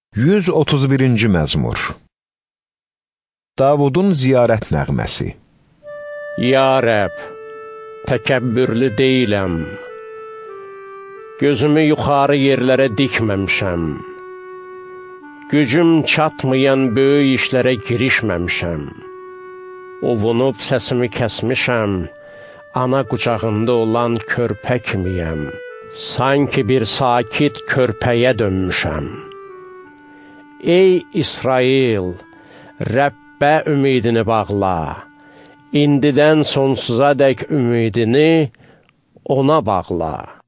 131-ci məzmur. Davudun ziyarət nəğməsi. Ya Rəb, təkəbbürlü deyiləm, gözümü yuxarı yerlərə dikməmişəm, gücüm çatmayan böyük işlərə girişməmişəm, ovunub səsimi kəsmişəm, ana qucağında olan körpə kimiyəm, sanki bir sakit körpəyə dönmüşəm. Ey İsrail, Rəbbə ümidini bağla, indidən sonsuza dək ümidini ona bağla.